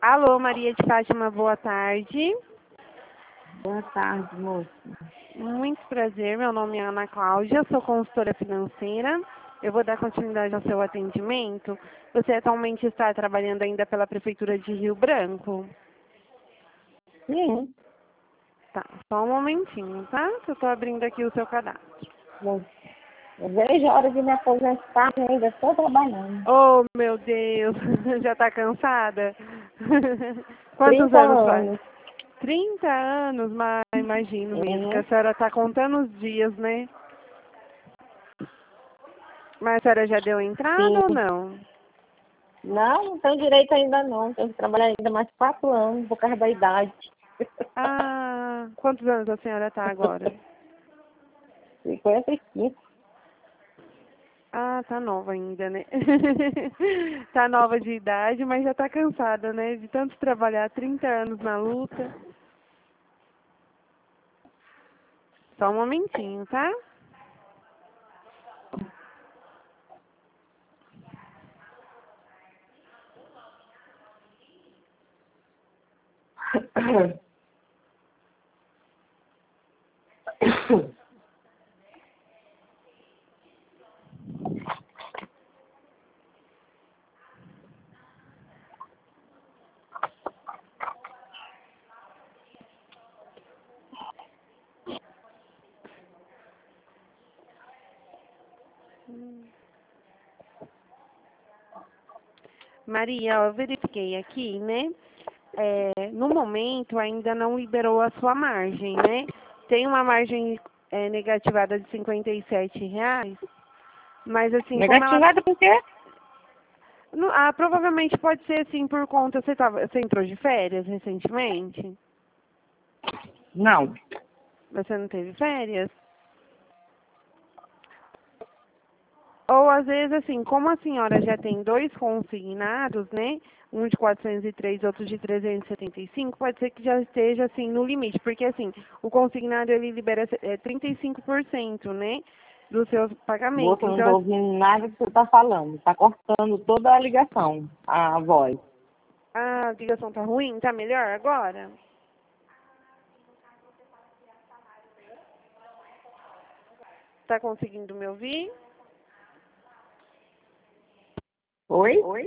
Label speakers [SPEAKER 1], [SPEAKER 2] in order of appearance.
[SPEAKER 1] Alô, Maria de Fátima, boa tarde.
[SPEAKER 2] Boa tarde, moça.
[SPEAKER 1] Muito prazer, meu nome é Ana Cláudia, sou consultora financeira. Eu vou dar continuidade ao seu atendimento. Você atualmente está trabalhando ainda pela Prefeitura de Rio Branco?
[SPEAKER 2] Sim,
[SPEAKER 1] Tá, só um momentinho, tá? Eu estou abrindo aqui o seu cadastro.
[SPEAKER 2] moça. Eu vejo a hora de me aposentar e ainda estou trabalhando.
[SPEAKER 1] Oh, meu Deus, já está cansada? Quantos
[SPEAKER 2] 30
[SPEAKER 1] anos faz?
[SPEAKER 2] anos.
[SPEAKER 1] 30 anos, mas imagino mesmo que a
[SPEAKER 2] Uhum.
[SPEAKER 1] senhora está contando os dias, né? Mas a senhora já deu entrada
[SPEAKER 2] Sim.
[SPEAKER 1] ou não?
[SPEAKER 2] Não tenho direito ainda não. Tenho que trabalhar ainda mais 4 anos por causa da idade.
[SPEAKER 1] Ah, quantos anos a senhora está agora?
[SPEAKER 2] 55.
[SPEAKER 1] Ah, tá nova ainda, né? Tá nova de idade, mas já tá cansada, né? De tanto trabalhar 30 anos na luta. Só um momentinho, tá? Maria, ó, eu verifiquei aqui, né? No momento ainda não liberou a sua margem, né? Tem uma margem negativada de R$ 57, mas assim, como ela...
[SPEAKER 2] Negativada por quê?
[SPEAKER 1] provavelmente pode ser assim por conta... Você entrou de férias recentemente?
[SPEAKER 2] Não.
[SPEAKER 1] Você não teve férias? Ou às vezes, assim, como a senhora já tem dois consignados, né? Um de 403, outro de 375, pode ser que já esteja, assim, no limite. Porque, assim, o consignado, ele libera 35%, né? Dos seus pagamentos.
[SPEAKER 2] Moça, eu não
[SPEAKER 1] Então,
[SPEAKER 2] estou ouvindo nada que você está falando. Está cortando toda a ligação, a voz.
[SPEAKER 1] a ligação tá ruim? Tá melhor agora? Tá conseguindo me ouvir?
[SPEAKER 2] Oi?